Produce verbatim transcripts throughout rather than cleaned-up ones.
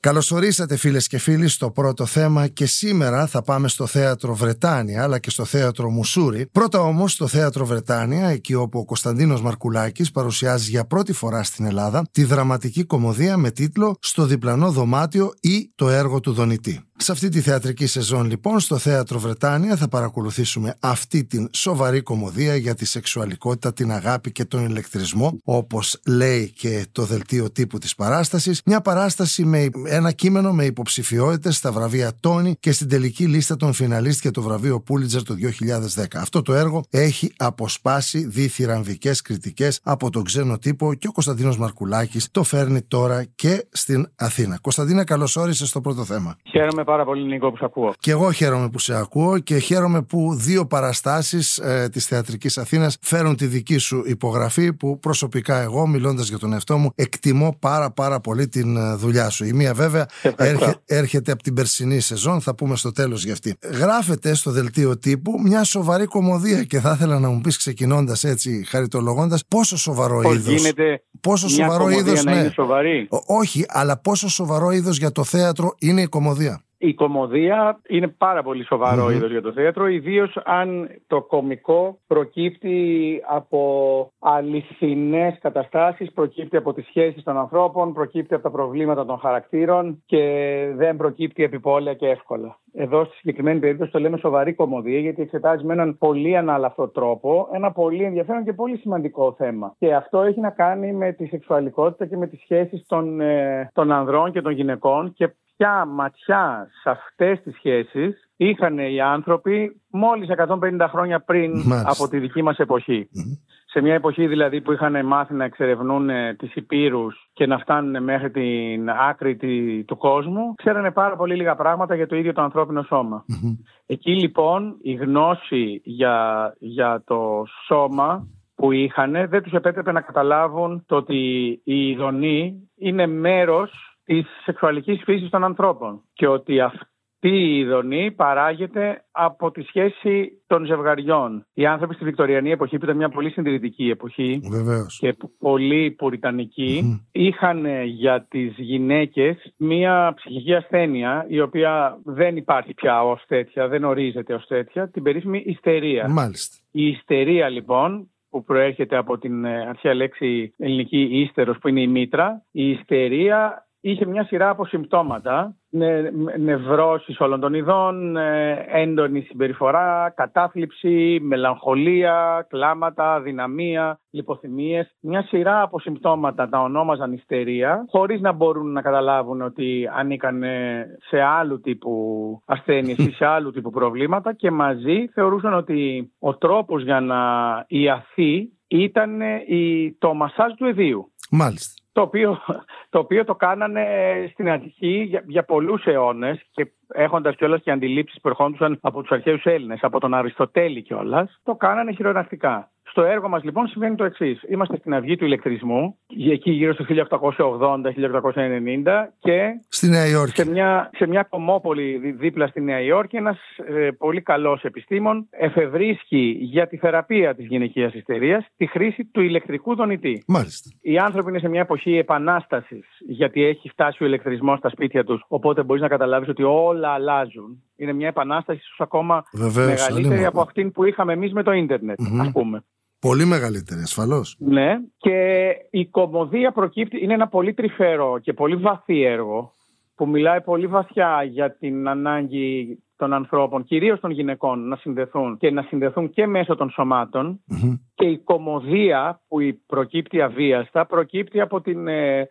Καλώς ορίσατε φίλες και φίλοι στο πρώτο θέμα και σήμερα θα πάμε στο Θέατρο Βρετάνια αλλά και στο Θέατρο Μουσούρι. Πρώτα όμως στο Θέατρο Βρετάνια, εκεί όπου ο Κωνσταντίνος Μαρκουλάκης παρουσιάζει για πρώτη φορά στην Ελλάδα τη δραματική κωμωδία με τίτλο «Στο διπλανό δωμάτιο» ή «Το έργο του δονητή». Σε αυτή τη θεατρική σεζόν λοιπόν στο Θέατρο Βρετάνια θα παρακολουθήσουμε αυτή την σοβαρή κωμωδία για τη σεξουαλικότητα, την αγάπη και τον ηλεκτρισμό, όπως λέει και το δελτίο τύπου της παράστασης. Μια παράσταση με ένα κείμενο με υποψηφιότητες στα βραβεία Τόνι και στην τελική λίστα των φιναλίστ για το βραβείο Πούλιτζερ το δύο χιλιάδες δέκα. Αυτό το έργο έχει αποσπάσει διθυραμβικές κριτικές από τον ξένο τύπο και ο Κωνσταντίνος Μαρκουλάκης το φέρνει τώρα και στην Αθήνα. Κωνσταντίνα, καλώς όρισες στο πρώτο θέμα. Χαίρομαι πάρα πολύ, Νίκο, που σε ακούω. Και εγώ χαίρομαι που σε ακούω και χαίρομαι που δύο παραστάσεις ε, της Θεατρικής Αθήνας φέρουν τη δική σου υπογραφή, που προσωπικά εγώ, μιλώντας για τον εαυτό μου, εκτιμώ πάρα πάρα πολύ την ε, δουλειά σου. Η μία βέβαια έρχε, έρχεται από την περσινή σεζόν, θα πούμε στο τέλος για αυτή. Γράφεται στο δελτίο τύπου μια σοβαρή κωμωδία και θα ήθελα να μου πεις, ξεκινώντας έτσι χαριτολογώντας, πόσο σοβαρό Πώς είδος. Γίνεται πόσο μια σοβαρό είδος, να ναι. είναι σοβαρή. Ό, όχι, αλλά πόσο σοβαρό είδος για το θέατρο είναι η κωμωδία. Η κωμωδία είναι πάρα πολύ σοβαρό mm-hmm. είδος για το θέατρο, ιδίως αν το κωμικό προκύπτει από αληθινές καταστάσεις, προκύπτει από τις σχέσεις των ανθρώπων, προκύπτει από τα προβλήματα των χαρακτήρων και δεν προκύπτει επιπόλαια και εύκολα. Εδώ στη συγκεκριμένη περίπτωση το λέμε σοβαρή κωμωδία, γιατί εξετάζει με έναν πολύ ανάλαφρο τρόπο ένα πολύ ενδιαφέρον και πολύ σημαντικό θέμα. Και αυτό έχει να κάνει με τη σεξουαλικότητα και με τις σχέσεις των, ε, των ανδρών και των γυναικών και ποια ματιά σε αυτές τις σχέσεις είχαν οι άνθρωποι μόλις εκατόν πενήντα χρόνια πριν Μάλιστα. από τη δική μας εποχή. Mm-hmm. Σε μια εποχή δηλαδή που είχαν μάθει να εξερευνούν τις υπήρους και να φτάνουν μέχρι την άκρη του κόσμου, ξέρανε πάρα πολύ λίγα πράγματα για το ίδιο το ανθρώπινο σώμα. Mm-hmm. Εκεί λοιπόν η γνώση για, για το σώμα που είχαν δεν τους επέτρεπε να καταλάβουν το ότι η ειδονή είναι μέρος της σεξουαλικής φύσης των ανθρώπων και ότι αυτή η ειδονή παράγεται από τη σχέση των ζευγαριών. Οι άνθρωποι στη Βικτωριανή εποχή, που ήταν μια πολύ συντηρητική εποχή Βεβαίως. και πολύ πουριτανική, mm-hmm. είχαν για τις γυναίκες μια ψυχική ασθένεια η οποία δεν υπάρχει πια ως τέτοια, δεν ορίζεται ως τέτοια, την περίφημη ιστερία. Μάλιστα. Η ιστερία λοιπόν, που προέρχεται από την αρχαία λέξη ελληνική ίστερος, που είναι η μήτρα, η ιστερία είχε μια σειρά από συμπτώματα, νε, νευρώσεις όλων των ειδών, έντονη συμπεριφορά, κατάθλιψη, μελαγχολία, κλάματα, αδυναμία, λιποθυμίες. Μια σειρά από συμπτώματα τα ονόμαζαν ιστερία, χωρίς να μπορούν να καταλάβουν ότι ανήκαν σε άλλου τύπου ασθένειες ή σε άλλου τύπου προβλήματα, και μαζί θεωρούσαν ότι ο τρόπος για να ιαθεί ήταν η, το μασάζ του εδίου. Μάλιστα. Το οποίο, το οποίο το κάνανε στην αρχή για, για πολλούς αιώνες και έχοντας κιόλας και αντιλήψεις που ερχόντουσαν από τους αρχαίους Έλληνες, από τον Αριστοτέλη κιόλας, το κάνανε χειρονακτικά. Στο έργο μας λοιπόν συμβαίνει το εξής. Είμαστε στην αυγή του ηλεκτρισμού, εκεί γύρω στο χίλια οκτακόσια ογδόντα με χίλια οκτακόσια ενενήντα, και στη Νέα Υόρκη. Σε μια, σε μια κομμόπολη δίπλα στη Νέα Υόρκη, ένας ε, πολύ καλός επιστήμον εφευρίσκει για τη θεραπεία της γυναικείας ιστερίας τη χρήση του ηλεκτρικού δονητή. Μάλιστα. Οι άνθρωποι είναι σε μια εποχή επανάστασης, γιατί έχει φτάσει ο ηλεκτρισμός στα σπίτια τους, οπότε μπορείς να καταλάβεις ότι όλα αλλάζουν. Είναι μια επανάσταση ίσως ακόμα Βεβαίως, μεγαλύτερη αλλήμον. από αυτήν που είχαμε εμείς με το ίντερνετ, mm-hmm. ας πούμε. Πολύ μεγαλύτερη, ασφαλώς. Ναι, και η κωμωδία προκύπτει, είναι ένα πολύ τρυφερό και πολύ βαθύ έργο που μιλάει πολύ βαθιά για την ανάγκη των ανθρώπων, κυρίως των γυναικών, να συνδεθούν και να συνδεθούν και μέσω των σωμάτων. Mm-hmm. Και η κωμωδία που προκύπτει αβίαστα προκύπτει από την... Ε,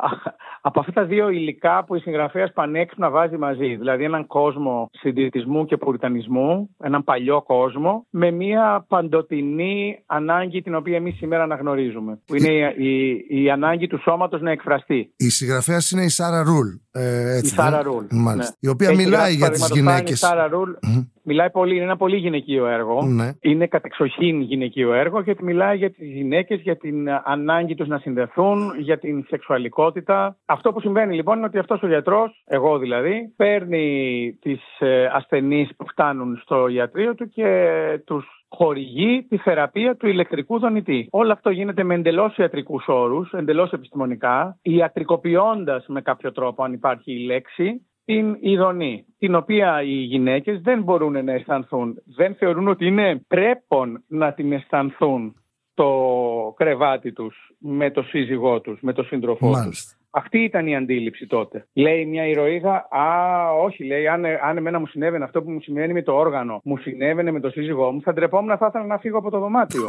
από αυτά τα δύο υλικά που η συγγραφέας πανέξυπνα βάζει μαζί. Δηλαδή έναν κόσμο συντηρητισμού και πουριτανισμού, έναν παλιό κόσμο, με μια παντοτινή ανάγκη την οποία εμείς σήμερα αναγνωρίζουμε. Που είναι η, η, η ανάγκη του σώματος να εκφραστεί. Η συγγραφέας είναι η Σάρα Ρουλ. Ε, έτσι, η Σάρα Ρουλ. Ναι. Η οποία έχει μιλάει για τις γυναίκες. Η Σάρα Ρουλ mm-hmm. Μιλάει πολύ, είναι ένα πολύ γυναικείο έργο. Ναι. Είναι κατεξοχήν γυναικείο έργο, γιατί μιλάει για τις γυναίκες, για την ανάγκη τους να συνδεθούν, για την σεξουαλικότητα. Αυτό που συμβαίνει λοιπόν είναι ότι αυτός ο γιατρός, εγώ δηλαδή, παίρνει τις ασθενείς που φτάνουν στο ιατρείο του και τους χορηγεί τη θεραπεία του ηλεκτρικού δονητή. Όλο αυτό γίνεται με εντελώς ιατρικούς όρους, εντελώς επιστημονικά, ιατρικοποιώντας με κάποιο τρόπο, αν υπάρχει η λέξη, την ειδονή, την οποία οι γυναίκες δεν μπορούν να αισθανθούν. Δεν θεωρούν ότι είναι πρέπον να την αισθανθούν το κρεβάτι τους με το σύζυγό τους, με το σύντροφό τους. Αυτή ήταν η αντίληψη τότε. Λέει μια ηρωίδα, α, όχι, λέει, αν, αν εμένα μου συνέβαινε αυτό που μου συμβαίνει με το όργανο, μου συνέβαινε με το σύζυγό μου, θα ντρεπόμουν, θα ήθελα να φύγω από το δωμάτιο.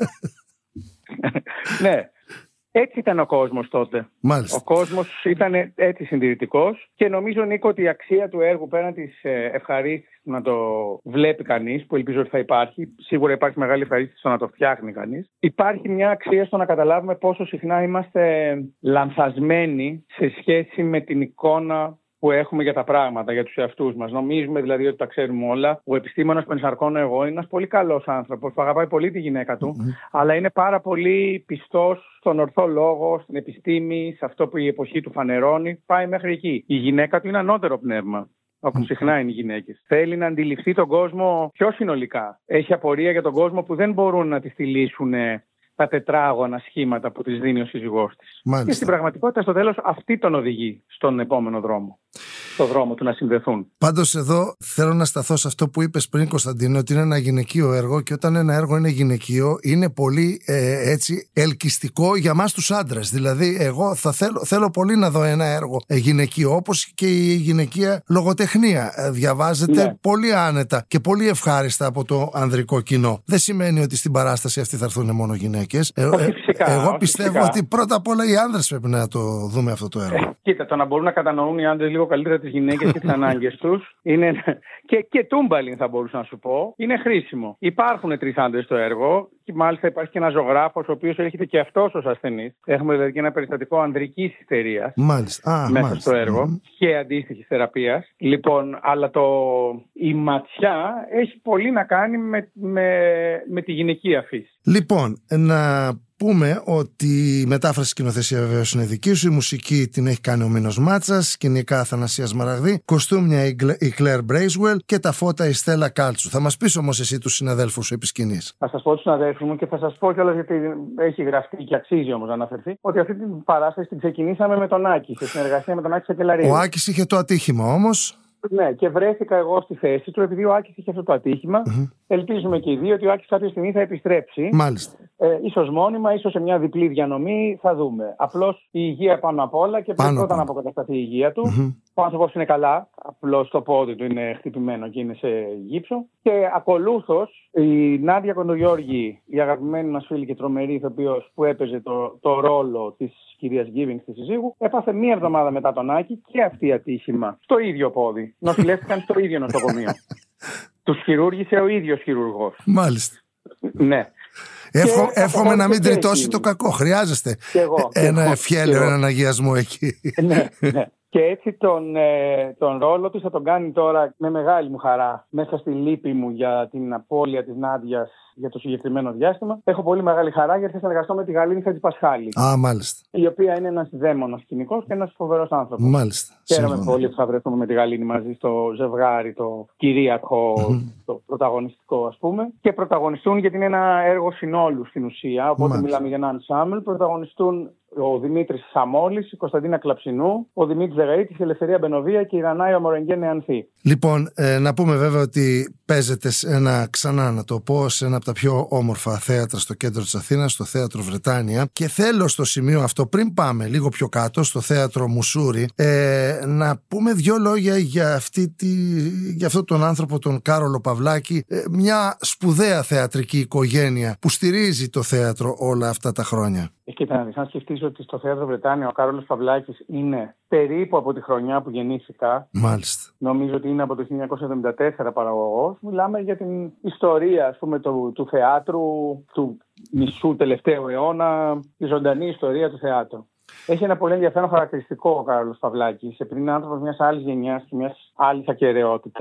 Ναι. Έτσι ήταν ο κόσμος τότε. Μάλιστα. Ο κόσμος ήταν έτσι συντηρητικός και νομίζω, Νίκο, ότι η αξία του έργου, πέραν της ευχαρίστησης να το βλέπει κανείς, που ελπίζω ότι θα υπάρχει, σίγουρα υπάρχει μεγάλη ευχαρίστηση στο να το φτιάχνει κανείς, υπάρχει μια αξία στο να καταλάβουμε πόσο συχνά είμαστε λανθασμένοι σε σχέση με την εικόνα που έχουμε για τα πράγματα, για τους εαυτούς μας. Νομίζουμε δηλαδή ότι τα ξέρουμε όλα. Ο επιστήμονας που ενσαρκώνω εγώ είναι ένας πολύ καλός άνθρωπος που αγαπάει πολύ τη γυναίκα του, mm-hmm. αλλά είναι πάρα πολύ πιστός στον ορθό λόγο, στην επιστήμη, σε αυτό που η εποχή του φανερώνει. Πάει μέχρι εκεί. Η γυναίκα του είναι ανώτερο πνεύμα. Όπως mm-hmm. συχνά είναι οι γυναίκες. Θέλει να αντιληφθεί τον κόσμο πιο συνολικά. Έχει απορία για τον κόσμο που δεν μπορούν να τη στυλίσουν τα τετράγωνα σχήματα που της δίνει ο σύζυγός της. Μάλιστα. Και στην πραγματικότητα, στο τέλος, αυτή τον οδηγεί στον επόμενο δρόμο. Στο δρόμο του να συνδεθούν. Πάντως εδώ θέλω να σταθώ σε αυτό που είπες πριν, Κωνσταντίνο, ότι είναι ένα γυναικείο έργο, και όταν ένα έργο είναι γυναικείο είναι πολύ ε, έτσι ελκυστικό για μας τους άντρες. Δηλαδή εγώ θα θέλω, θέλω πολύ να δω ένα έργο ε, γυναικείο, όπως και η γυναικεία λογοτεχνία. Ε, διαβάζεται ναι. πολύ άνετα και πολύ ευχάριστα από το ανδρικό κοινό. Δεν σημαίνει ότι στην παράσταση αυτή θα έρθουν μόνο γυναίκες. Ε, όχι, φυσικά, εγώ όχι, πιστεύω φυσικά. ότι πρώτα απ' όλα οι άνδρες πρέπει να το δούμε αυτό το έργο. Ε, κοίτα, το να μπορούν να κατανοούν οι άντρες λίγο καλύτερα τις γυναίκες και τις ανάγκες τους είναι. Και, και τούμπαλιν θα μπορούσα να σου πω, είναι χρήσιμο. Υπάρχουν τρεις άντρες στο έργο, και μάλιστα υπάρχει και ένας ζωγράφος, ο οποίος έρχεται και αυτός ως ασθενής. Έχουμε δηλαδή και ένα περιστατικό ανδρικής ιστερίας μάλιστα. Α, μέσα μάλιστα. στο έργο mm. και αντίστοιχης θεραπείας. Λοιπόν, αλλά το... η ματιά έχει πολύ να κάνει με, με, με τη γυναικεία φύση. Λοιπόν, να πούμε ότι η μετάφραση σκηνοθεσία βεβαίως είναι δική σου, η μουσική την έχει κάνει ο Μίνος Μάτσας, σκηνικά Αθανασίας Μαραγδί, κοστούμια η Κλέρ Μπρέισουελ και τα φώτα η Στέλλα Κάλτσου. Θα μας πεις όμως εσύ τους συναδέλφους σου επί σκηνής. Θα σας πω τους συναδέλφους μου και θα σας πω κιόλας, γιατί έχει γραφτεί και αξίζει όμως να αναφερθεί, ότι αυτή την παράσταση την ξεκινήσαμε με τον Άκη, σε συνεργασία με τον Άκη Σακελαρίδη. Ο Άκης είχε το ατύχημα όμως. Ναι, και βρέθηκα εγώ στη θέση του, επειδή ο Άκης είχε αυτό το ατύχημα. Mm-hmm. Ελπίζουμε και οι δύο ότι ο Άκης κάποια στιγμή θα επιστρέψει. Μάλιστα. Ε, ίσως μόνιμα, ίσως σε μια διπλή διανομή, θα δούμε. Απλώς η υγεία πάνω απ' όλα και πρέπει πρώτα να αποκατασταθεί η υγεία του. Mm-hmm. Ο άνθρωπος είναι καλά, απλώς το πόδι του είναι χτυπημένο και είναι σε γύψο. Και ακολούθως η Νάντια Κοντογιώργη, η αγαπημένη μας φίλη και τρομερή ηθοποιός που έπαιζε το, το ρόλο της κυρίας Γκίβινγκ, της συζύγου, έπαθε μία εβδομάδα μετά τον Άκη και αυτή ατύχημα στο ίδιο πόδι. Νοσηλεύτηκαν στο ίδιο νοσοκομείο. Τους χειρούργησε ο ίδιος χειρουργός. Μάλιστα. Ναι. Εύχο, εύχομαι να μην τριτώσει το κακό. Χρειάζεστε εγώ, ένα εγώ, ευχέλαιο, έναν αγιασμό εκεί. Ναι, ναι. Και έτσι τον, ε, τον ρόλο του θα τον κάνει τώρα με μεγάλη μου χαρά, μέσα στη λύπη μου για την απώλεια της Νάντιας για το συγκεκριμένο διάστημα. Έχω πολύ μεγάλη χαρά γιατί θα συνεργαστώ με τη Γαλήνη Χατζηπασχάλη. Α, μάλιστα. Η οποία είναι ένας δαίμονας σκηνικός και ένας φοβερός άνθρωπος. Μάλιστα. Χαίρομαι πολύ που θα βρεθούμε με τη Γαλήνη μαζί στο ζευγάρι, το κυρίαρχο, mm-hmm. το πρωταγωνιστικό, ας πούμε. Και πρωταγωνιστούν, γιατί είναι ένα έργο συνόλου στην ουσία. Οπότε μάλιστα. Μιλάμε για ένα ενσάμμπλ. Πρωταγωνιστούν ο Δημήτρης Σαμόλης, η Κωνσταντίνα Κλαψινού, ο Δημήτρης Ζεγαρίτης, η Ελευθερία Μπενοβία και η Ρανάια Μορεγγέ Νεανθή. Λοιπόν, ε, να πούμε βέβαια ότι παίζεται σε ένα, ξανά να το πω, σε ένα από τα πιο όμορφα θέατρα στο κέντρο της Αθήνας, στο Θέατρο Βρετάνια. Και θέλω στο σημείο αυτό, πριν πάμε λίγο πιο κάτω, στο Θέατρο Μουσούρι, ε, να πούμε δύο λόγια για, αυτή τη, για αυτόν τον άνθρωπο, τον Κάρολο Παυλάκη, ε, μια σπουδαία θεατρική οικογένεια που στηρίζει το θέατρο όλα αυτά τα χρόνια. Κοίτα να δεις, αν σκεφτείς ότι στο Θέατρο Βρετάνια ο Κάρολος Παυλάκης είναι περίπου από τη χρονιά που γεννήθηκα. Μάλιστα. Νομίζω ότι είναι από το χίλια εννιακόσια εβδομήντα τέσσερα παραγωγός. Μιλάμε για την ιστορία, ας πούμε, του, του θεάτρου, του μισού τελευταίου αιώνα, τη ζωντανή ιστορία του θεάτρου. Έχει ένα πολύ ενδιαφέρον χαρακτηριστικό ο Κάρολος Παυλάκης, επειδή είναι άνθρωπος μιας άλλης γενιάς και μιας άλλης ακεραιότητας.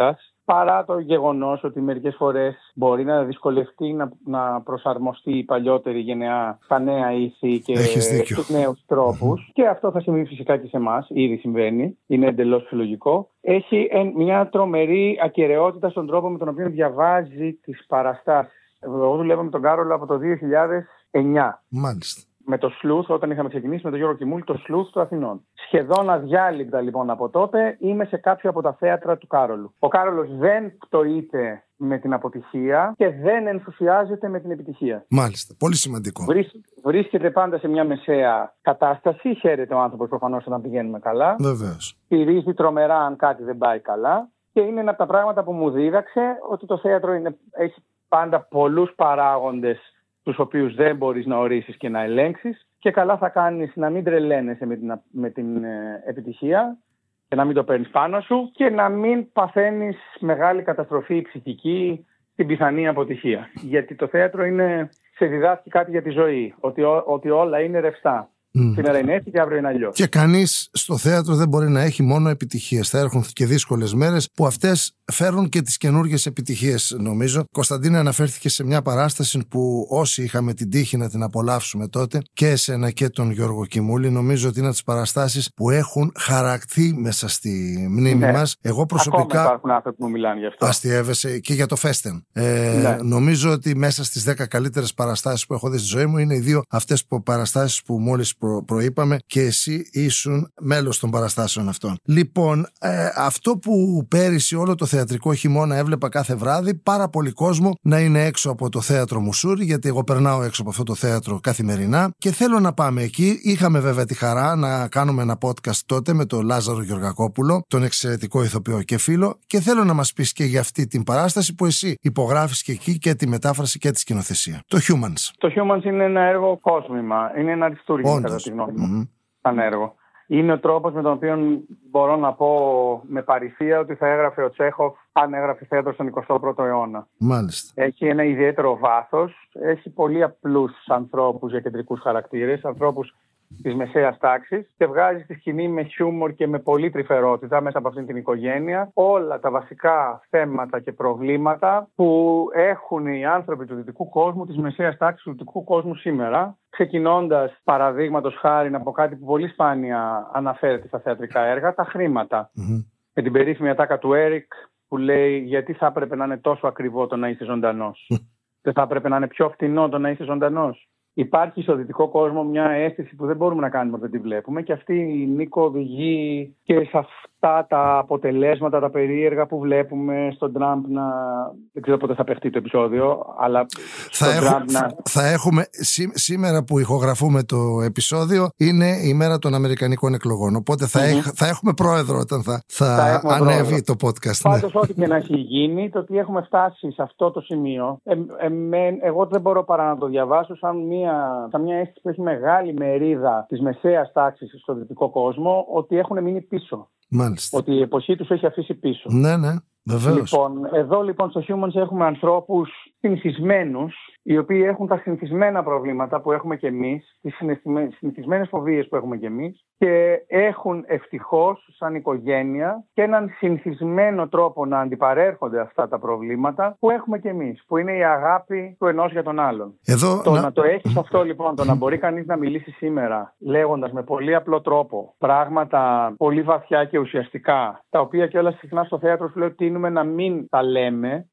παρά το γεγονός ότι μερικές φορές μπορεί να δυσκολευτεί να, να προσαρμοστεί η παλιότερη γενεά στα νέα ήθη και στους νέους τρόπους. Και αυτό θα συμβεί φυσικά και σε εμάς, ήδη συμβαίνει, είναι εντελώς φυσιολογικό. Έχει μια τρομερή ακεραιότητα στον τρόπο με τον οποίο διαβάζει τις παραστάσεις. Εγώ δουλεύω με τον Κάρολο από το δύο χιλιάδες εννιά. Μάλιστα. Με το Σλούθ, όταν είχαμε ξεκινήσει με τον Γιώργο Κιμούλη, το Σλούθ του Αθηνών. Σχεδόν αδιάλειπτα λοιπόν από τότε είμαι σε κάποιο από τα θέατρα του Κάρολου. Ο Κάρολος δεν πτωείται με την αποτυχία και δεν ενθουσιάζεται με την επιτυχία. Μάλιστα. Πολύ σημαντικό. Βρίσκεται πάντα σε μια μεσαία κατάσταση. Χαίρεται ο άνθρωπος προφανώς όταν πηγαίνουμε καλά. Βεβαίως. Στηρίζει τρομερά αν κάτι δεν πάει καλά. Και είναι ένα από τα πράγματα που μου δίδαξε ότι το θέατρο είναι, έχει πάντα πολλούς παράγοντες τους οποίους δεν μπορείς να ορίσεις και να ελέγξεις, και καλά θα κάνεις να μην τρελαίνεσαι με την, με την ε, επιτυχία και να μην το παίρνεις πάνω σου και να μην παθαίνεις μεγάλη καταστροφή ψυχική στην πιθανή αποτυχία. Γιατί το θέατρο είναι, σε διδάσκει κάτι για τη ζωή, ότι, ό, ότι όλα είναι ρευστά. Mm. Σήμερα είναι έτσι και αύριο είναι αλλιώς. Και κανείς στο θέατρο δεν μπορεί να έχει μόνο επιτυχίες. Θα έρχονται και δύσκολες μέρες που αυτές φέρουν και τις καινούργιες επιτυχίες, νομίζω. Κωνσταντίνε, αναφέρθηκε σε μια παράσταση που όσοι είχαμε την τύχη να την απολαύσουμε τότε, και εσένα και τον Γιώργο Κιμούλη, νομίζω ότι είναι από τις παραστάσεις που έχουν χαρακτεί μέσα στη μνήμη ναι. μας. Εγώ προσωπικά. Ακόμα υπάρχουν άνθρωποι που μιλάνε γι' αυτό. Αστιεύεσαι και για το Φέστεν. Ε, ναι. Νομίζω ότι μέσα στις δέκα καλύτερες παραστάσεις που έχω δει στη ζωή μου είναι οι δύο αυτές που παραστάσεις που μόλις προ, προείπαμε, και εσύ ήσουν μέλος των παραστάσεων αυτών. Λοιπόν, ε, αυτό που πέρυσι όλο το θεατρικό χειμώνα έβλεπα κάθε βράδυ, πάρα πολύ κόσμο να είναι έξω από το θέατρο Μουσούρι, γιατί εγώ περνάω έξω από αυτό το θέατρο καθημερινά και θέλω να πάμε εκεί. Είχαμε βέβαια τη χαρά να κάνουμε ένα podcast τότε με τον Λάζαρο Γεωργακόπουλο, τον εξαιρετικό ηθοποιό και φίλο, και θέλω να μας πεις και για αυτή την παράσταση που εσύ υπογράφεις και εκεί, και τη μετάφραση και τη σκηνοθεσία. Το Humans. Το Humans είναι ένα έργο κόσμημα. Είναι ένα αριστούργημα, κατά τη γνώμη μου. Mm-hmm. Σαν έργο. Είναι ο τρόπος με τον οποίο μπορώ να πω με παρησία ότι θα έγραφε ο Τσέχοφ αν έγραφε θέατρο στον εικοστό πρώτο αιώνα. Μάλιστα. Έχει ένα ιδιαίτερο βάθος. Έχει πολύ απλούς ανθρώπους για κεντρικούς χαρακτήρες, ανθρώπους της μεσαίας τάξης, και βγάζει στη σκηνή με χιούμορ και με πολύ τρυφερότητα μέσα από αυτήν την οικογένεια όλα τα βασικά θέματα και προβλήματα που έχουν οι άνθρωποι του δυτικού κόσμου, της μεσαίας τάξης του δυτικού κόσμου σήμερα. Ξεκινώντας, παραδείγματος χάρη, από κάτι που πολύ σπάνια αναφέρεται στα θεατρικά έργα, τα χρήματα. Mm-hmm. Με την περίφημη ατάκα του Έρικ που λέει: γιατί θα έπρεπε να είναι τόσο ακριβό το να είσαι ζωντανός? Δεν θα έπρεπε να είναι πιο φτηνό το να είσαι ζωντανός? Υπάρχει στο δυτικό κόσμο μια αίσθηση που δεν μπορούμε να κάνουμε όταν τη βλέπουμε, και αυτή η Νίκο οδηγεί και σε αυτά τα αποτελέσματα, τα περίεργα που βλέπουμε στον Τραμπ να. Δεν ξέρω πότε θα παιχτεί το επεισόδιο, αλλά. Θα, έχω, να... θα έχουμε. Σή, σήμερα που ηχογραφούμε το επεισόδιο είναι η μέρα των Αμερικανικών εκλογών. Οπότε θα, mm-hmm. έχ, θα έχουμε πρόεδρο όταν θα, θα, θα ανέβει πρόεδρο. Το podcast. Πάντως, ναι. Ό,τι και να έχει γίνει, το ότι έχουμε φτάσει σε αυτό το σημείο, ε, ε, ε, εγώ δεν μπορώ παρά να το διαβάσω σαν μια. Σαν μια αίσθηση που έχει μεγάλη μερίδα της μεσαίας τάξης στο δυτικό κόσμο, ότι έχουν μείνει πίσω. Μάλιστα. Ότι η εποχή τους έχει αφήσει πίσω. Ναι, ναι, βεβαίως. Λοιπόν, εδώ λοιπόν στο Humans έχουμε ανθρώπους συνηθισμένους, οι οποίοι έχουν τα συνηθισμένα προβλήματα που έχουμε κι εμείς, τις συνηθισμένες φοβίες που έχουμε κι εμείς, και έχουν ευτυχώς σαν οικογένεια και έναν συνηθισμένο τρόπο να αντιπαρέρχονται αυτά τα προβλήματα που έχουμε κι εμείς, που είναι η αγάπη του ενός για τον άλλον. Εδώ, το να... να το έχεις αυτό λοιπόν, το να μπορεί κανείς να μιλήσει σήμερα λέγοντας με πολύ απλό τρόπο πράγματα πολύ βαθιά και ουσιαστικά, τα οποία κιόλας συχνά στο θέατρο σου λέω τείνουμε να μην τα λέμε,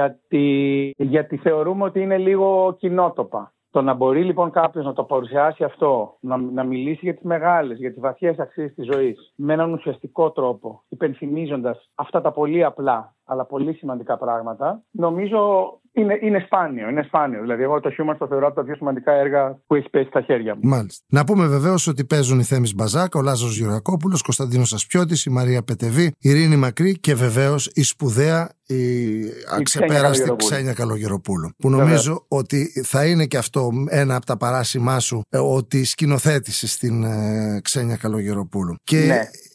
γιατί, γιατί θεωρούμε ότι είναι λίγο κοινότοπα. Το να μπορεί λοιπόν κάποιος να το παρουσιάσει αυτό, να, να μιλήσει για τις μεγάλες, για τις βαθιές αξίες της ζωής, με έναν ουσιαστικό τρόπο, υπενθυμίζοντας αυτά τα πολύ απλά αλλά πολύ σημαντικά πράγματα, νομίζω είναι, είναι σπάνιο. Είναι σπάνιο. Δηλαδή, εγώ το Humans το θεωρώ από τα πιο σημαντικά έργα που έχει πέσει στα χέρια μου. Μάλιστα. Να πούμε βεβαίως ότι παίζουν η Θέμης Μπαζάκα, ο Λάζαρος Γεωργακόπουλος, Κωνσταντίνος Ασπιώτης, η Μαρία Πετεβή, η Ειρήνη Μακρύ και βεβαίως η σπουδαία, η, η αξεπέραστη Ξένια Καλογεροπούλου. Που νομίζω βεβαίως ότι θα είναι και αυτό ένα από τα παράσημά σου, ότι σκηνοθέτησε στην ε, Ξένια Καλογεροπούλου. Και ναι.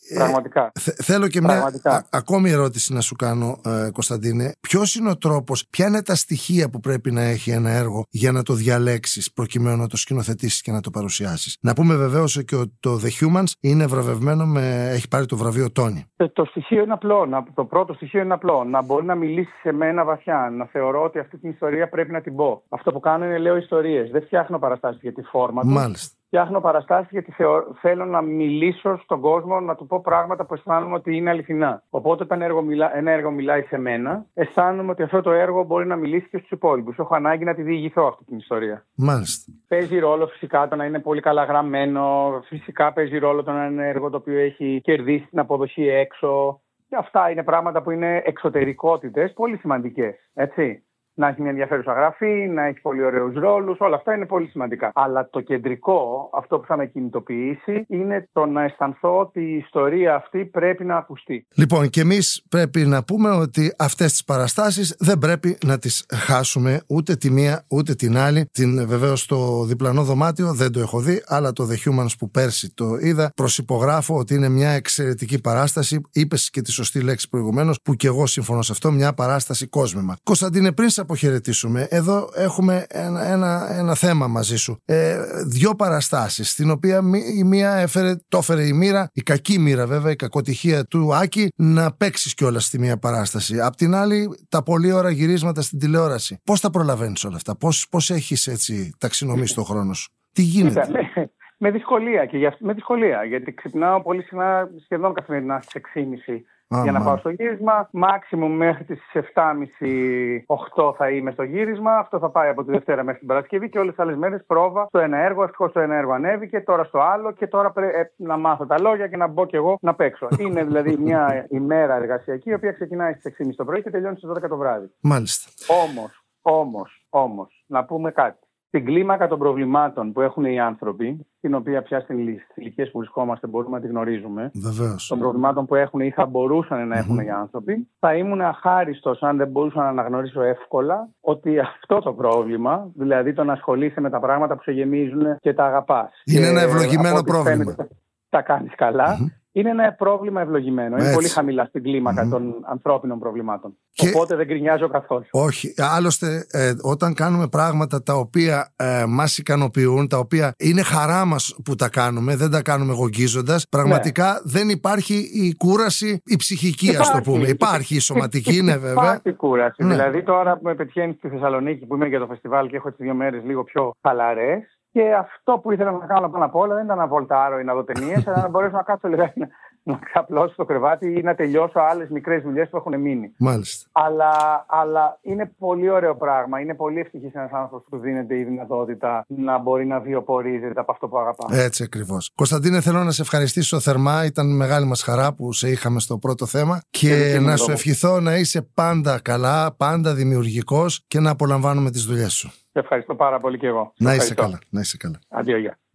Πραγματικά. Ε, θε, θέλω και Πραγματικά. μια α, ακόμη ερώτηση να σου κάνω, ε, Κωνσταντίνε. Ποιος είναι ο τρόπος, ποια είναι τα στοιχεία που πρέπει να έχει ένα έργο για να το διαλέξεις προκειμένου να το σκηνοθετήσεις και να το παρουσιάσεις? Να πούμε βεβαίως και ότι το The Humans είναι βραβευμένο με, έχει πάρει το βραβείο Τόνι. Το, το στοιχείο είναι απλό. Να, το πρώτο στοιχείο είναι απλό. Να μπορεί να μιλήσει σε μένα βαθιά. Να θεωρώ ότι αυτή την ιστορία πρέπει να την πω. Αυτό που κάνω είναι λέω ιστορίες. Δεν φτιάχνω παραστάσεις για τη φόρμα του. Μάλιστα. Φτιάχνω παραστάσεις γιατί θεω... θέλω να μιλήσω στον κόσμο, να του πω πράγματα που αισθάνομαι ότι είναι αληθινά. Οπότε, όταν έργο μιλά... ένα έργο μιλάει σε μένα, αισθάνομαι ότι αυτό το έργο μπορεί να μιλήσει και στους υπόλοιπους. Έχω ανάγκη να τη διηγηθώ αυτή την ιστορία. Μάλιστα. Παίζει ρόλο φυσικά το να είναι πολύ καλά γραμμένο. Φυσικά παίζει ρόλο το να είναι ένα έργο το οποίο έχει κερδίσει την αποδοχή έξω. Και αυτά είναι πράγματα που είναι εξωτερικότητες πολύ σημαντικές. Έτσι. Να έχει μια ενδιαφέρουσα γραφή, να έχει πολύ ωραίους ρόλους, όλα αυτά είναι πολύ σημαντικά. Αλλά το κεντρικό, αυτό που θα με κινητοποιήσει, είναι το να αισθανθώ ότι η ιστορία αυτή πρέπει να ακουστεί. Λοιπόν, και εμείς πρέπει να πούμε ότι αυτές τις παραστάσεις δεν πρέπει να τις χάσουμε ούτε τη μία ούτε την άλλη. Την βεβαίως το διπλανό δωμάτιο δεν το έχω δει, αλλά το The Humans που πέρσι το είδα, προσυπογράφω ότι είναι μια εξαιρετική παράσταση. Είπες και τη σωστή λέξη προηγουμένως, που και εγώ συμφωνώ σε αυτό, μια παράσταση κόσμημα. Κωνσταντίνε, πριν σε αποχαιρετήσουμε, εδώ έχουμε ένα, ένα, ένα θέμα μαζί σου. Ε, δυο παραστάσεις, στην οποία η μία έφερε, το έφερε η μοίρα, η κακή μοίρα βέβαια, η κακοτυχία του Άκη, να παίξεις κιόλας στη μία παράσταση. Απ' την άλλη, τα πολλή ώρα γυρίσματα στην τηλεόραση. Πώς τα προλαβαίνεις όλα αυτά, πώς, πώς έχεις έτσι ταξινομήσει τον χρόνο σου, τι γίνεται? Με, με δυσκολία, και για, με δυσκολία, γιατί ξυπνάω πολύ συχνά, σχεδόν καθημερινά στις έξι και μισή. Ah, για να πάω στο γύρισμα. Μάξιμουμ μέχρι τις επτά και μισή οκτώ θα είμαι στο γύρισμα. Αυτό θα πάει από τη Δευτέρα μέχρι την Παρασκευή και όλες τις άλλες μέρες πρόβα στο ένα έργο. Ευτυχώς το ένα έργο ανέβηκε, τώρα στο άλλο και τώρα πρέπει να μάθω τα λόγια και να μπω κι εγώ να παίξω. Είναι δηλαδή μια ημέρα εργασιακή, η οποία ξεκινάει στις έξι και μισή το πρωί και τελειώνει στις δώδεκα το βράδυ. Μάλιστα. Όμως, όμως, όμως, να πούμε κάτι. Στην κλίμακα των προβλημάτων που έχουν οι άνθρωποι, την οποία πια στις ηλικίες που βρισκόμαστε μπορούμε να τη γνωρίζουμε, βεβαίως, των προβλημάτων που έχουν ή θα μπορούσαν να έχουν mm-hmm. οι άνθρωποι, θα ήμουν αχάριστος αν δεν μπορούσα να αναγνωρίσω εύκολα ότι αυτό το πρόβλημα, δηλαδή το να ασχολείσαι με τα πράγματα που σε γεμίζουν και τα αγαπάς, είναι και ένα ευλογημένο πρόβλημα. Φαίνεται, τα κάνεις καλά. Mm-hmm. Είναι ένα πρόβλημα ευλογημένο. Έτσι. Είναι πολύ χαμηλά στην κλίμακα mm-hmm. των ανθρώπινων προβλημάτων. Και... Οπότε δεν γκρινιάζω καθόλου. Όχι. Άλλωστε, ε, όταν κάνουμε πράγματα τα οποία ε, μας ικανοποιούν, τα οποία είναι χαρά μας που τα κάνουμε, δεν τα κάνουμε γογγίζοντας, πραγματικά ναι. δεν υπάρχει η κούραση, η ψυχική, ας το πούμε. Υπάρχει η σωματική, είναι βέβαια. Υπάρχει κούραση. Ναι. Δηλαδή, τώρα που με πετυχαίνει στη Θεσσαλονίκη, που είμαι για το φεστιβάλ και έχω τις δύο μέρες λίγο πιο χαλαρές. Και αυτό που ήθελα να κάνω πάνω απ' όλα δεν ήταν να βολτάρω ή να δω ταινίες, αλλά να μπορέσω να κάτσω λιγάκι να, να ξαπλώσω στο κρεβάτι ή να τελειώσω άλλες μικρές δουλειές που έχουν μείνει. Μάλιστα. Αλλά, αλλά είναι πολύ ωραίο πράγμα. Είναι πολύ ευτυχής ένας άνθρωπος που δίνεται η δυνατότητα να μπορεί να βιοπορίζεται από αυτό που αγαπά. Έτσι ακριβώς. Κωνσταντίνε, θέλω να σε ευχαριστήσω θερμά. Ήταν μεγάλη μας χαρά που σε είχαμε στο πρώτο θέμα και, και να σου ευχηθώ να είσαι πάντα καλά, πάντα δημιουργικός και να απολαμβάνουμε τις δουλειές σου. Σε ευχαριστώ πάρα πολύ και εγώ. Να είσαι καλά. Να είσαι καλά. Αντίο, γεια.